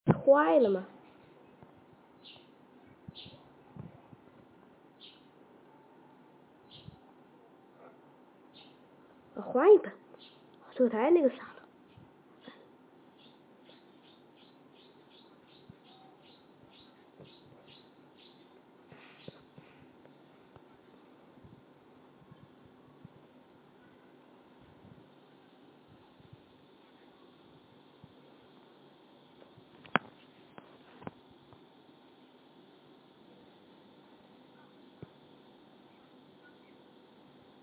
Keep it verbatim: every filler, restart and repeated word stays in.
坏了吗？换一本，这个太那个啥了。